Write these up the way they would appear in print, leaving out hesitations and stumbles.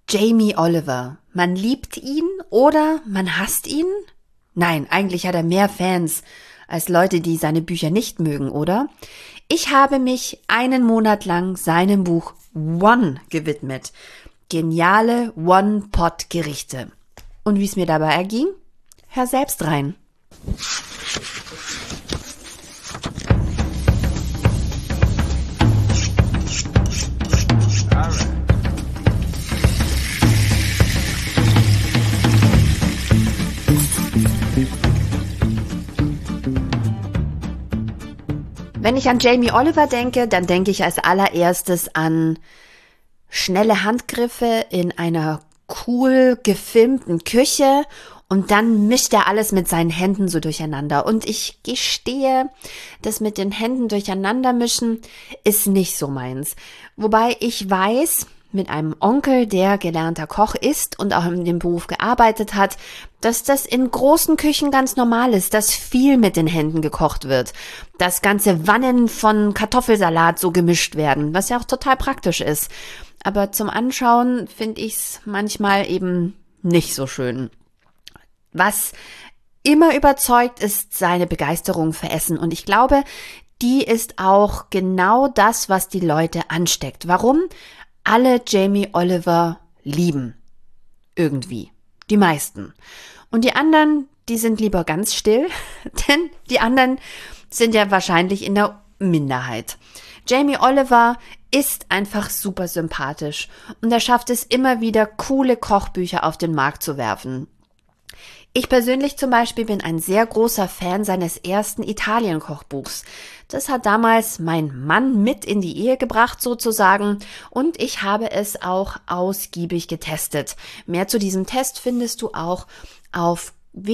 Jamie Oliver. Man liebt ihn oder man hasst ihn? Nein, eigentlich hat er mehr Fans als Leute, die seine Bücher nicht mögen, oder? Ich habe mich einen Monat lang seinem Buch One gewidmet. Geniale One-Pot-Gerichte. Und wie es mir dabei erging? Hör selbst rein. Wenn ich an Jamie Oliver denke, dann denke ich als allererstes an schnelle Handgriffe in einer cool gefilmten Küche und dann mischt er alles mit seinen Händen so durcheinander. Und ich gestehe, das mit den Händen durcheinander mischen ist nicht so meins. Wobei ich weiß, mit einem Onkel, der gelernter Koch ist und auch in dem Beruf gearbeitet hat, dass das in großen Küchen ganz normal ist, dass viel mit den Händen gekocht wird, dass ganze Wannen von Kartoffelsalat so gemischt werden, was ja auch total praktisch ist. Aber zum Anschauen finde ich es manchmal eben nicht so schön. Was immer überzeugt, ist seine Begeisterung für Essen. Und ich glaube, die ist auch genau das, was die Leute ansteckt. Warum? Alle Jamie Oliver lieben. Irgendwie. Die meisten. Und die anderen, die sind lieber ganz still, denn die anderen sind ja wahrscheinlich in der Minderheit. Jamie Oliver ist einfach super sympathisch und er schafft es immer wieder, coole Kochbücher auf den Markt zu werfen. Ich persönlich zum Beispiel bin ein sehr großer Fan seines ersten Italien-Kochbuchs. Das hat damals mein Mann mit in die Ehe gebracht sozusagen und ich habe es auch ausgiebig getestet. Mehr zu diesem Test findest du auch auf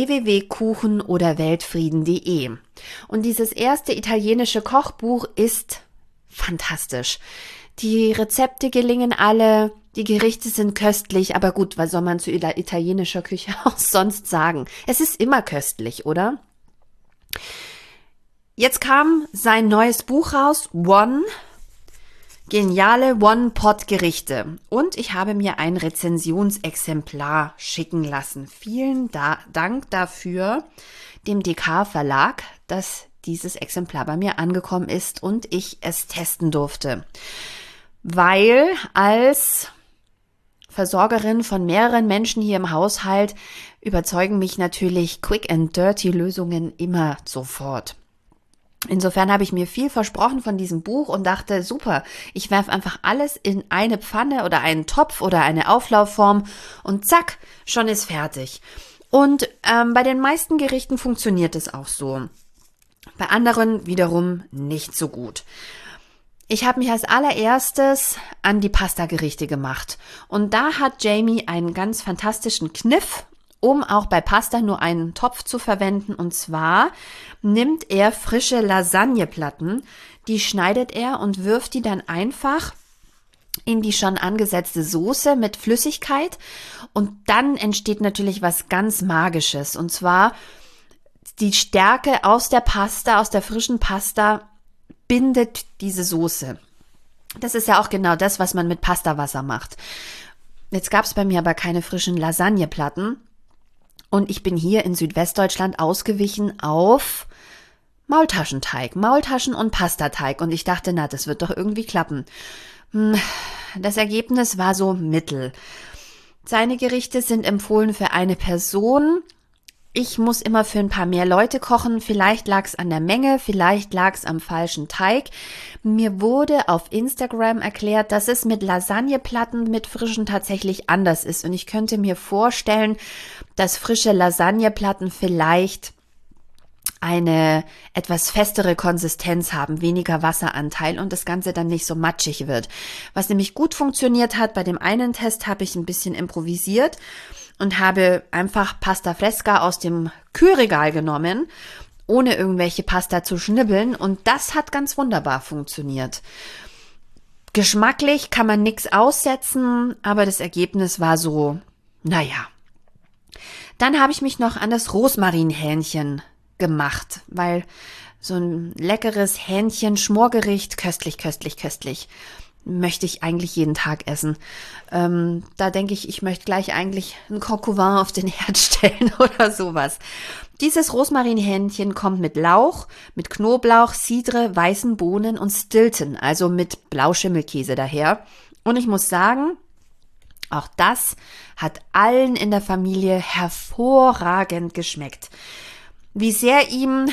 www.kuchen-oder-weltfrieden.de. Und dieses erste italienische Kochbuch ist fantastisch. Die Rezepte gelingen alle, die Gerichte sind köstlich, aber gut, was soll man zu italienischer Küche auch sonst sagen? Es ist immer köstlich, oder? Jetzt kam sein neues Buch raus, One, geniale One-Pot-Gerichte. Und ich habe mir ein Rezensionsexemplar schicken lassen. Vielen Dank dafür, dem DK Verlag, dass dieses Exemplar bei mir angekommen ist und ich es testen durfte. Weil als Versorgerin von mehreren Menschen hier im Haushalt überzeugen mich natürlich Quick and Dirty Lösungen immer sofort. Insofern habe ich mir viel versprochen von diesem Buch und dachte, super, ich werfe einfach alles in eine Pfanne oder einen Topf oder eine Auflaufform und zack, schon ist fertig. Und bei den meisten Gerichten funktioniert es auch so. Bei anderen wiederum nicht so gut. Ich habe mich als allererstes an die Pasta-Gerichte gemacht. Und da hat Jamie einen ganz fantastischen Kniff, um auch bei Pasta nur einen Topf zu verwenden. Und zwar nimmt er frische Lasagneplatten, die schneidet er und wirft die dann einfach in die schon angesetzte Soße mit Flüssigkeit. Und dann entsteht natürlich was ganz Magisches. Und zwar die Stärke aus der Pasta, aus der frischen Pasta, bindet diese Soße. Das ist ja auch genau das, was man mit Pastawasser macht. Jetzt gab es bei mir aber keine frischen Lasagneplatten und ich bin hier in Südwestdeutschland ausgewichen auf Maultaschenteig, Maultaschen- und Pastateig und ich dachte, na, das wird doch irgendwie klappen. Das Ergebnis war so mittel. Seine Gerichte sind empfohlen für eine Person. Ich muss immer für ein paar mehr Leute kochen. Vielleicht lag es an der Menge, vielleicht lag es am falschen Teig. Mir wurde auf Instagram erklärt, dass es mit Lasagneplatten mit frischen tatsächlich anders ist. Und ich könnte mir vorstellen, dass frische Lasagneplatten vielleicht eine etwas festere Konsistenz haben, weniger Wasseranteil und das Ganze dann nicht so matschig wird. Was nämlich gut funktioniert hat, bei dem einen Test habe ich ein bisschen improvisiert und habe einfach Pasta Fresca aus dem Kühlregal genommen, ohne irgendwelche Pasta zu schnibbeln und das hat ganz wunderbar funktioniert. Geschmacklich kann man nichts aussetzen, aber das Ergebnis war so, naja. Dann habe ich mich noch an das Rosmarinhähnchen gemacht, weil so ein leckeres Hähnchen-Schmorgericht, köstlich, köstlich, köstlich. möchte ich eigentlich jeden Tag essen. Da denke ich, ich möchte gleich eigentlich ein Coq au vin auf den Herd stellen oder sowas. Dieses Rosmarinhähnchen kommt mit Lauch, mit Knoblauch, Cidre, weißen Bohnen und Stilton, also mit Blauschimmelkäse daher. Und ich muss sagen, auch das hat allen in der Familie hervorragend geschmeckt. Wie sehr ihm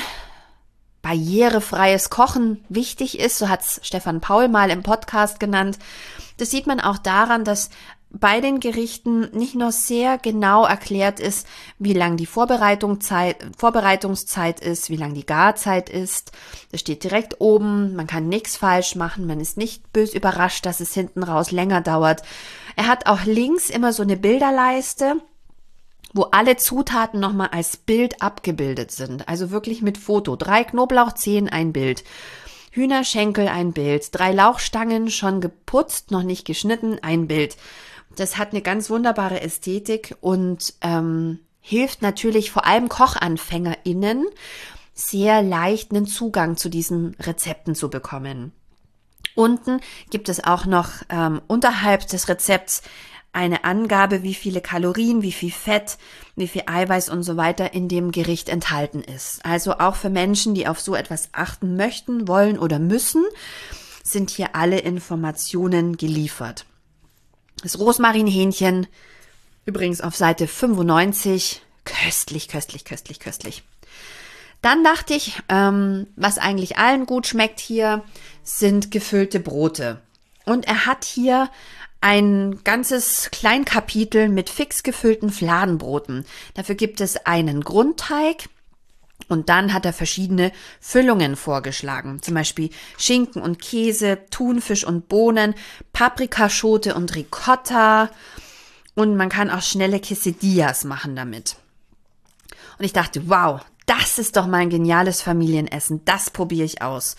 barrierefreies Kochen wichtig ist, so hat's Stefan Paul mal im Podcast genannt. Das sieht man auch daran, dass bei den Gerichten nicht nur sehr genau erklärt ist, wie lang die Vorbereitungszeit ist, wie lang die Garzeit ist. Das steht direkt oben, man kann nichts falsch machen, man ist nicht bös überrascht, dass es hinten raus länger dauert. Er hat auch links immer so eine Bilderleiste, wo alle Zutaten nochmal als Bild abgebildet sind. Also wirklich mit Foto. 3 Knoblauchzehen, ein Bild. Hühnerschenkel, ein Bild. 3 Lauchstangen, schon geputzt, noch nicht geschnitten, ein Bild. Das hat eine ganz wunderbare Ästhetik und hilft natürlich vor allem KochanfängerInnen, sehr leicht einen Zugang zu diesen Rezepten zu bekommen. Unten gibt es auch noch unterhalb des Rezepts eine Angabe, wie viele Kalorien, wie viel Fett, wie viel Eiweiß und so weiter in dem Gericht enthalten ist. Also auch für Menschen, die auf so etwas achten möchten, wollen oder müssen, sind hier alle Informationen geliefert. Das Rosmarinhähnchen, übrigens auf Seite 95, köstlich, köstlich, köstlich, köstlich. Dann dachte ich, was eigentlich allen gut schmeckt hier, sind gefüllte Brote. Und er hat hier ein ganzes Kleinkapitel mit fix gefüllten Fladenbroten. Dafür gibt es einen Grundteig und dann hat er verschiedene Füllungen vorgeschlagen. Zum Beispiel Schinken und Käse, Thunfisch und Bohnen, Paprikaschote und Ricotta und man kann auch schnelle Quesadillas machen damit. Und ich dachte, wow, das ist doch mal ein geniales Familienessen, das probiere ich aus.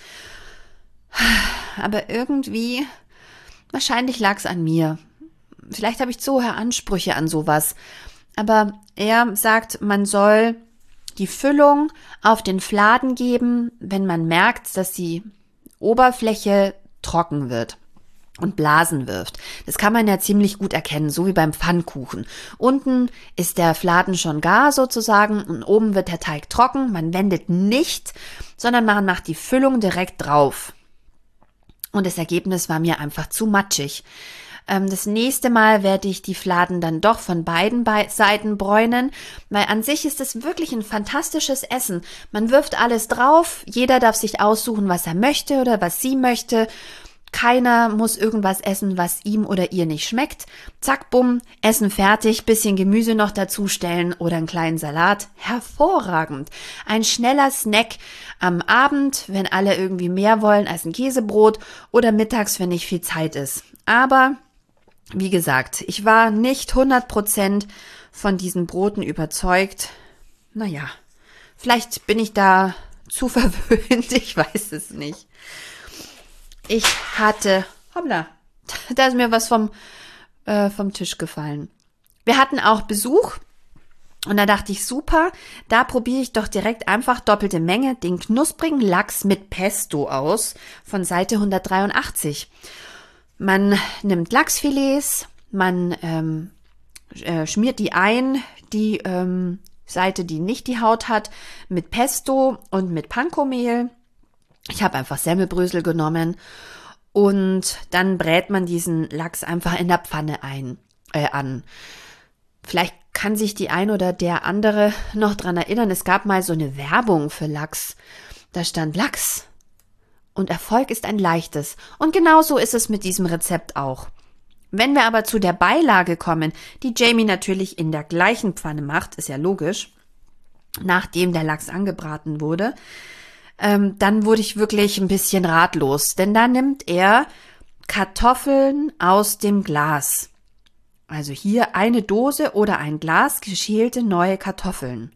Aber irgendwie, wahrscheinlich lag es an mir. Vielleicht habe ich zu hohe Ansprüche an sowas. Aber er sagt, man soll die Füllung auf den Fladen geben, wenn man merkt, dass die Oberfläche trocken wird und Blasen wirft. Das kann man ja ziemlich gut erkennen, so wie beim Pfannkuchen. Unten ist der Fladen schon gar sozusagen und oben wird der Teig trocken. Man wendet nicht, sondern man macht die Füllung direkt drauf. Und das Ergebnis war mir einfach zu matschig. Das nächste Mal werde ich die Fladen dann doch von beiden Seiten bräunen, weil an sich ist es wirklich ein fantastisches Essen. Man wirft alles drauf, jeder darf sich aussuchen, was er möchte oder was sie möchte. Keiner muss irgendwas essen, was ihm oder ihr nicht schmeckt. Zack, bumm, Essen fertig, bisschen Gemüse noch dazustellen oder einen kleinen Salat. Hervorragend. Ein schneller Snack am Abend, wenn alle irgendwie mehr wollen als ein Käsebrot oder mittags, wenn nicht viel Zeit ist. Aber, wie gesagt, ich war nicht 100% von diesen Broten überzeugt. Naja, vielleicht bin ich da zu verwöhnt, ich weiß es nicht. Ich hatte, hoppla, da ist mir was vom Tisch gefallen. Wir hatten auch Besuch und da dachte ich, super, da probiere ich doch direkt einfach doppelte Menge den knusprigen Lachs mit Pesto aus von Seite 183. Man nimmt Lachsfilets, man schmiert die ein, die Seite, die nicht die Haut hat, mit Pesto und mit Pankomehl. Ich habe einfach Semmelbrösel genommen und dann brät man diesen Lachs einfach in der Pfanne an. Vielleicht kann sich die ein oder der andere noch dran erinnern, es gab mal so eine Werbung für Lachs. Da stand Lachs und Erfolg ist ein leichtes. Und genau so ist es mit diesem Rezept auch. Wenn wir aber zu der Beilage kommen, die Jamie natürlich in der gleichen Pfanne macht, ist ja logisch, nachdem der Lachs angebraten wurde, dann wurde ich wirklich ein bisschen ratlos, denn da nimmt er Kartoffeln aus dem Glas. Also hier eine Dose oder ein Glas geschälte neue Kartoffeln.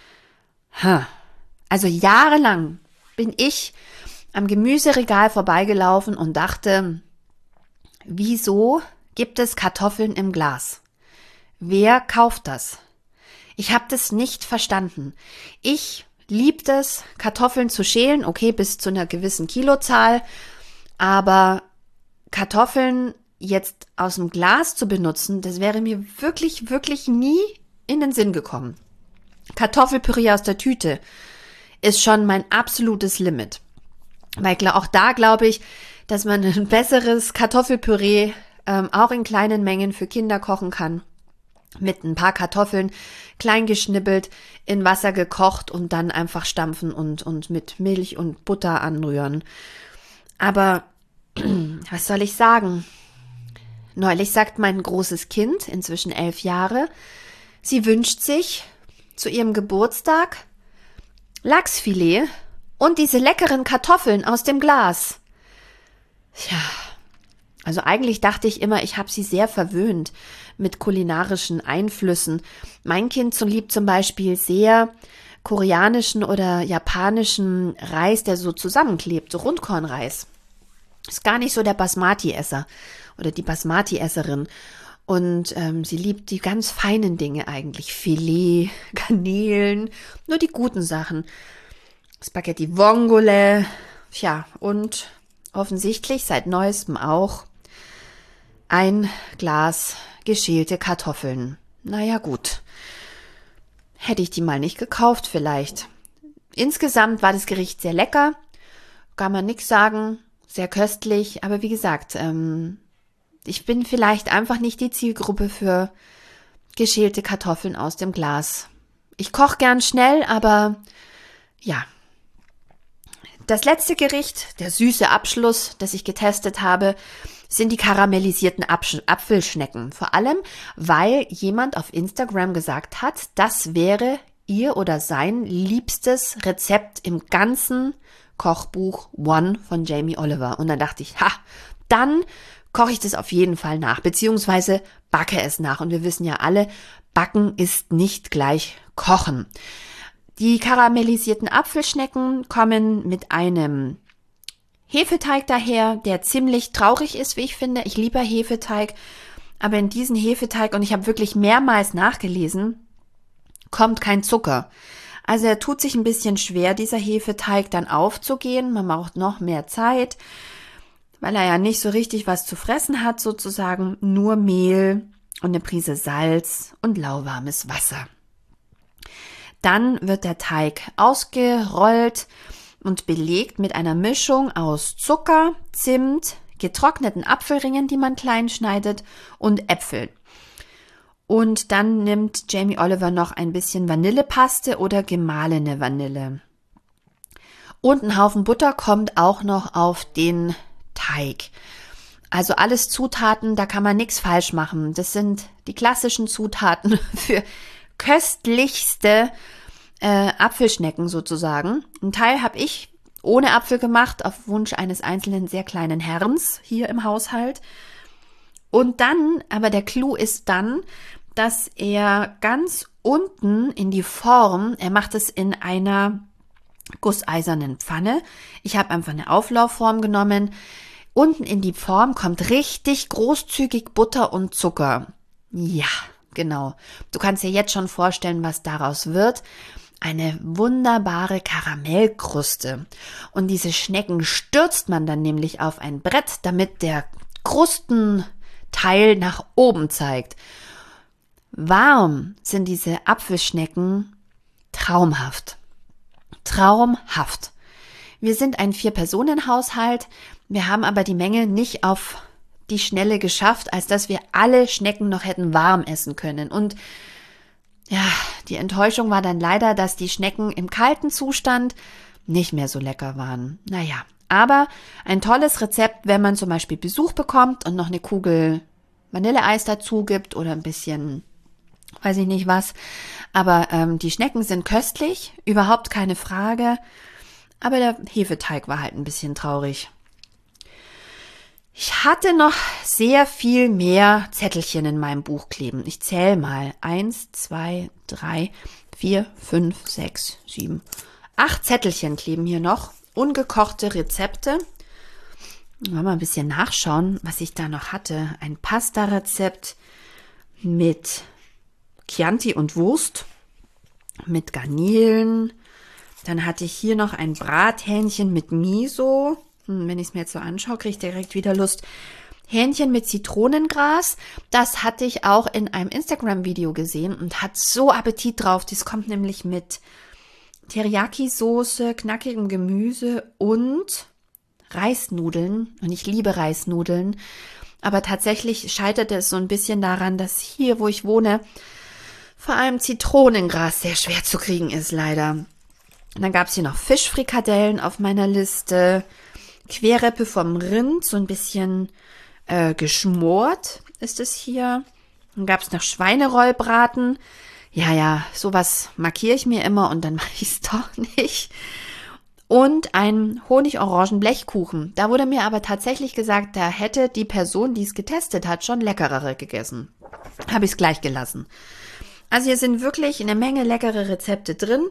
Also jahrelang bin ich am Gemüseregal vorbeigelaufen und dachte, wieso gibt es Kartoffeln im Glas? Wer kauft das? Ich habe das nicht verstanden. Ich liebt es, Kartoffeln zu schälen, okay, bis zu einer gewissen Kilozahl, aber Kartoffeln jetzt aus dem Glas zu benutzen, das wäre mir wirklich, wirklich nie in den Sinn gekommen. Kartoffelpüree aus der Tüte ist schon mein absolutes Limit. Weil auch da glaube ich, dass man ein besseres Kartoffelpüree auch in kleinen Mengen für Kinder kochen kann. Mit ein paar Kartoffeln klein geschnippelt, in Wasser gekocht und dann einfach stampfen und mit Milch und Butter anrühren. Aber was soll ich sagen? Neulich sagt mein großes Kind, inzwischen 11 Jahre, sie wünscht sich zu ihrem Geburtstag Lachsfilet und diese leckeren Kartoffeln aus dem Glas. Tja, also eigentlich dachte ich immer, ich habe sie sehr verwöhnt mit kulinarischen Einflüssen. Mein Kind liebt zum Beispiel sehr koreanischen oder japanischen Reis, der so zusammenklebt, so Rundkornreis. Ist gar nicht so der Basmati-Esser oder die Basmati-Esserin. Und sie liebt die ganz feinen Dinge eigentlich. Filet, Garnelen, nur die guten Sachen. Spaghetti Vongole, ja, und offensichtlich seit neuestem auch ein Glas geschälte Kartoffeln. Naja, gut. Hätte ich die mal nicht gekauft vielleicht. Insgesamt war das Gericht sehr lecker. Kann man nichts sagen. Sehr köstlich. Aber wie gesagt, ich bin vielleicht einfach nicht die Zielgruppe für geschälte Kartoffeln aus dem Glas. Ich koche gern schnell, aber ja. Das letzte Gericht, der süße Abschluss, das ich getestet habe, sind die karamellisierten Apfelschnecken. Vor allem, weil jemand auf Instagram gesagt hat, das wäre ihr oder sein liebstes Rezept im ganzen Kochbuch One von Jamie Oliver. Und dann dachte ich, dann koche ich das auf jeden Fall nach, beziehungsweise backe es nach. Und wir wissen ja alle, backen ist nicht gleich kochen. Die karamellisierten Apfelschnecken kommen mit einem Hefeteig daher, der ziemlich traurig ist, wie ich finde. Ich liebe Hefeteig, aber in diesen Hefeteig, und ich habe wirklich mehrmals nachgelesen, kommt kein Zucker. Also er tut sich ein bisschen schwer, dieser Hefeteig dann aufzugehen. Man braucht noch mehr Zeit, weil er ja nicht so richtig was zu fressen hat, sozusagen. Nur Mehl und eine Prise Salz und lauwarmes Wasser. Dann wird der Teig ausgerollt und belegt mit einer Mischung aus Zucker, Zimt, getrockneten Apfelringen, die man klein schneidet, und Äpfeln. Und dann nimmt Jamie Oliver noch ein bisschen Vanillepaste oder gemahlene Vanille. Und ein Haufen Butter kommt auch noch auf den Teig. Also alles Zutaten, da kann man nichts falsch machen. Das sind die klassischen Zutaten für köstlichste Apfelschnecken sozusagen. Ein Teil habe ich ohne Apfel gemacht, auf Wunsch eines einzelnen sehr kleinen Herrns hier im Haushalt. Und dann, aber der Clou ist dann, dass er ganz unten in die Form, er macht es in einer gusseisernen Pfanne. Ich habe einfach eine Auflaufform genommen. Unten in die Form kommt richtig großzügig Butter und Zucker. Ja, genau. Du kannst dir jetzt schon vorstellen, was daraus wird. Eine wunderbare Karamellkruste. Und diese Schnecken stürzt man dann nämlich auf ein Brett, damit der Krustenteil nach oben zeigt. Warm sind diese Apfelschnecken traumhaft. Traumhaft. Wir sind ein 4-Personen-Haushalt. Wir haben aber die Menge nicht auf die Schnelle geschafft, als dass wir alle Schnecken noch hätten warm essen können. Und ja, die Enttäuschung war dann leider, dass die Schnecken im kalten Zustand nicht mehr so lecker waren. Naja, aber ein tolles Rezept, wenn man zum Beispiel Besuch bekommt und noch eine Kugel Vanilleeis dazu gibt oder ein bisschen, weiß ich nicht was. Aber die Schnecken sind köstlich, überhaupt keine Frage. Aber der Hefeteig war halt ein bisschen traurig. Ich hatte noch sehr viel mehr Zettelchen in meinem Buch kleben. Ich zähle mal. 1, 2, 3, 4, 5, 6, 7, 8 Zettelchen kleben hier noch. Ungekochte Rezepte. Mal ein bisschen nachschauen, was ich da noch hatte. Ein Pasta-Rezept mit Chianti und Wurst, mit Garnelen. Dann hatte ich hier noch ein Brathähnchen mit Miso. Wenn ich es mir jetzt so anschaue, kriege ich direkt wieder Lust. Hähnchen mit Zitronengras, das hatte ich auch in einem Instagram-Video gesehen und hat so Appetit drauf. Das kommt nämlich mit Teriyaki-Soße, knackigem Gemüse und Reisnudeln. Und ich liebe Reisnudeln. Aber tatsächlich scheiterte es so ein bisschen daran, dass hier, wo ich wohne, vor allem Zitronengras sehr schwer zu kriegen ist, leider. Und dann gab es hier noch Fischfrikadellen auf meiner Liste, Querrippe vom Rind, so ein bisschen geschmort ist es hier. Dann gab es noch Schweinerollbraten. Ja, sowas markiere ich mir immer und dann mache ich es doch nicht. Und ein Honig-Orangen-Blechkuchen. Da wurde mir aber tatsächlich gesagt, da hätte die Person, die es getestet hat, schon leckerere gegessen. Habe ich es gleich gelassen. Also hier sind wirklich eine Menge leckere Rezepte drin.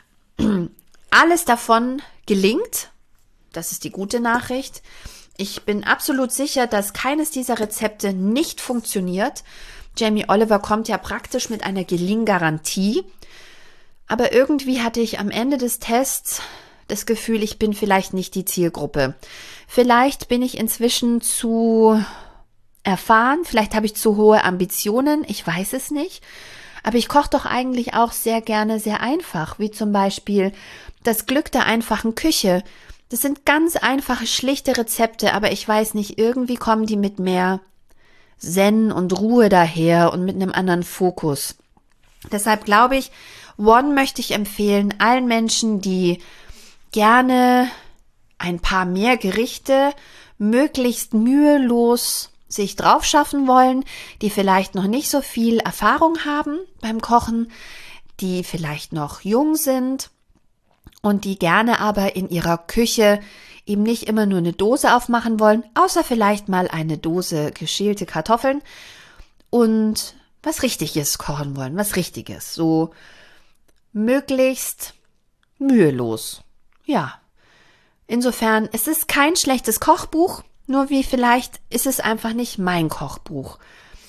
Alles davon gelingt. Das ist die gute Nachricht. Ich bin absolut sicher, dass keines dieser Rezepte nicht funktioniert. Jamie Oliver kommt ja praktisch mit einer Gelinggarantie. Aber irgendwie hatte ich am Ende des Tests das Gefühl, ich bin vielleicht nicht die Zielgruppe. Vielleicht bin ich inzwischen zu erfahren, vielleicht habe ich zu hohe Ambitionen, ich weiß es nicht. Aber ich koche doch eigentlich auch sehr gerne sehr einfach, wie zum Beispiel das Glück der einfachen Küche. Das sind ganz einfache, schlichte Rezepte, aber ich weiß nicht, irgendwie kommen die mit mehr Zen und Ruhe daher und mit einem anderen Fokus. Deshalb glaube ich, One möchte ich empfehlen allen Menschen, die gerne ein paar mehr Gerichte möglichst mühelos sich drauf schaffen wollen, die vielleicht noch nicht so viel Erfahrung haben beim Kochen, die vielleicht noch jung sind und die gerne aber in ihrer Küche eben nicht immer nur eine Dose aufmachen wollen, außer vielleicht mal eine Dose geschälte Kartoffeln und was Richtiges kochen wollen, was Richtiges, so möglichst mühelos. Ja, insofern, es ist kein schlechtes Kochbuch, nur wie vielleicht ist es einfach nicht mein Kochbuch.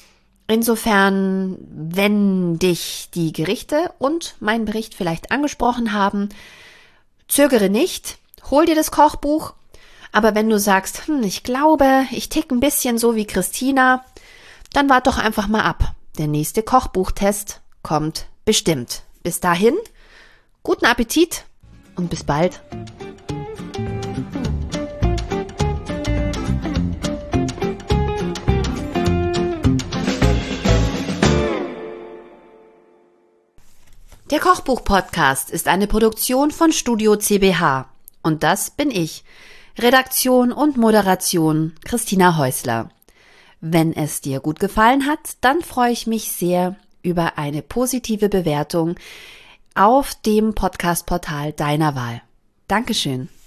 Insofern, wenn dich die Gerichte und mein Bericht vielleicht angesprochen haben, zögere nicht, hol dir das Kochbuch, aber wenn du sagst, ich glaube, ich tick ein bisschen so wie Christina, dann wart doch einfach mal ab. Der nächste Kochbuchtest kommt bestimmt. Bis dahin, guten Appetit und bis bald. Der Kochbuch-Podcast ist eine Produktion von Studio CBH. Und das bin ich. Redaktion und Moderation Christina Häusler. Wenn es dir gut gefallen hat, dann freue ich mich sehr über eine positive Bewertung auf dem Podcast-Portal deiner Wahl. Dankeschön.